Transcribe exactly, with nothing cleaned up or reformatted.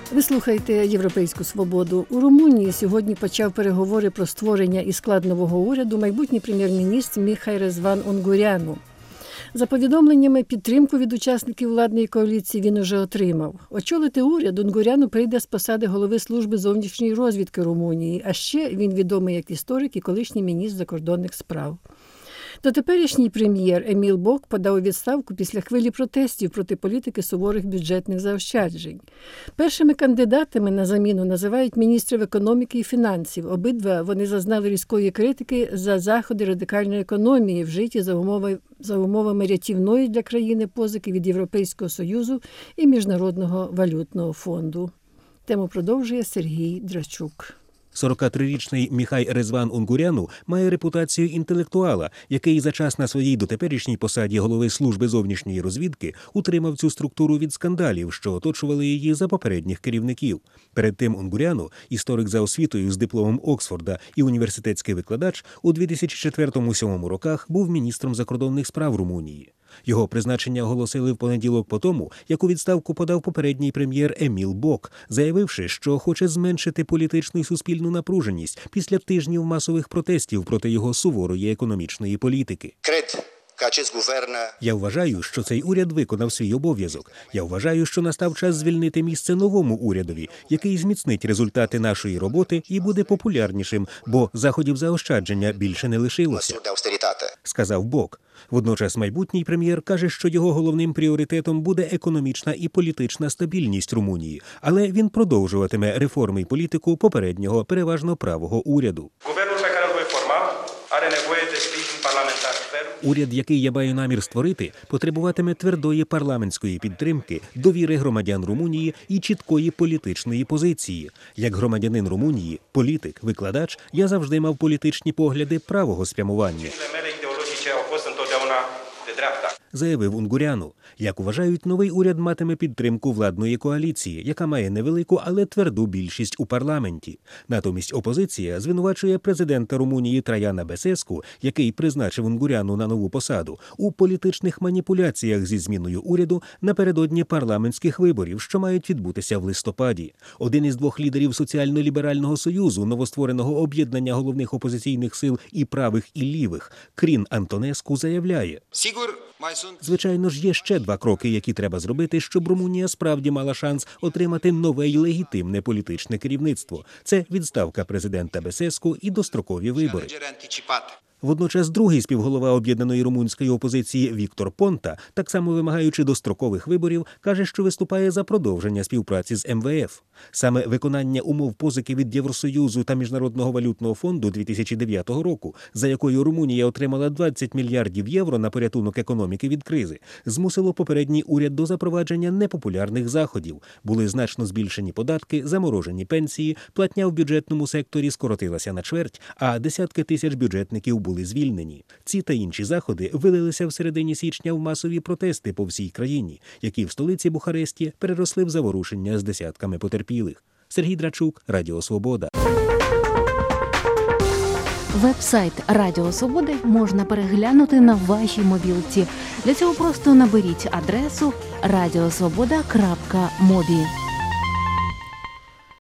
Ви слухаєте «Європейську свободу». У Румунії сьогодні почав переговори про створення і склад нового уряду майбутній прем'єр-міністр Міхай Резван Унгуряну. За повідомленнями, підтримку від учасників владної коаліції він уже отримав. Очолити уряд Унгуряну прийде з посади голови служби зовнішньої розвідки Румунії, а ще він відомий як історик і колишній міністр закордонних справ. Дотеперішній прем'єр Еміл Бок подав у відставку після хвилі протестів проти політики суворих бюджетних заощаджень. Першими кандидатами на заміну називають міністрів економіки і фінансів. Обидва вони зазнали різкої критики за заходи радикальної економії, вжиті за умови, за умовами рятівної для країни позики від Європейського Союзу і Міжнародного валютного фонду. Тему продовжує Сергій Драчук. сорокатрирічний Міхай Резван Унгуряну має репутацію інтелектуала, який за час на своїй дотеперішній посаді голови служби зовнішньої розвідки утримав цю структуру від скандалів, що оточували її за попередніх керівників. Перед тим Унгуряну, історик за освітою з дипломом Оксфорда і університетський викладач, у дві тисячі четвертому - дві тисячі сьомому роках був міністром закордонних справ Румунії. Його призначення оголосили в понеділок по тому, як у відставку подав попередній прем'єр Еміл Бок, заявивши, що хоче зменшити політичну і суспільну напруженість після тижнів масових протестів проти його суворої економічної політики. Я вважаю, що цей уряд виконав свій обов'язок. Я вважаю, що настав час звільнити місце новому урядові, який зміцнить результати нашої роботи і буде популярнішим, бо заходів заощадження більше не лишилося, сказав Бок. Водночас майбутній прем'єр каже, що його головним пріоритетом буде економічна і політична стабільність Румунії, але він продовжуватиме реформи і політику попереднього переважно правого уряду. Уряд, який я маю намір створити, потребуватиме твердої парламентської підтримки, довіри громадян Румунії і чіткої політичної позиції. Як громадянин Румунії, політик, викладач, я завжди мав політичні погляди правого спрямування, заявив Унгуряну. Як вважають, новий уряд матиме підтримку владної коаліції, яка має невелику, але тверду більшість у парламенті. Натомість опозиція звинувачує президента Румунії Траяна Бесеску, який призначив Унгуряну на нову посаду, у політичних маніпуляціях зі зміною уряду напередодні парламентських виборів, що мають відбутися в листопаді. Один із двох лідерів Соціально-ліберального союзу, новоствореного об'єднання головних опозиційних сил і правих, і лівих, Крін Антонеску, заявляє: звичайно ж, є ще два кроки, які треба зробити, щоб Румунія справді мала шанс отримати нове й легітимне політичне керівництво. Це відставка президента Бесеску і дострокові вибори. Водночас другий співголова об'єднаної румунської опозиції Віктор Понта, так само вимагаючи дострокових виборів, каже, що виступає за продовження співпраці з ем ве еф. Саме виконання умов позики від Євросоюзу та Міжнародного валютного фонду дві тисячі дев'ятого року, за якою Румунія отримала двадцять мільярдів євро на порятунок економіки від кризи, змусило попередній уряд до запровадження непопулярних заходів. Були значно збільшені податки, заморожені пенсії, платня в бюджетному секторі скоротилася на чверть, а десятки тисяч бюджетників були звільнені. Ці та інші заходи вилилися в середині січня в масові протести по всій країні, які в столиці Бухаресті переросли в заворушення з десятками потерпілих. Сергій Драчук, Радіо Свобода. Веб-сайт Радіо Свободи можна переглянути на вашій мобілці. Для цього просто наберіть адресу радіосвобода крапка мобі.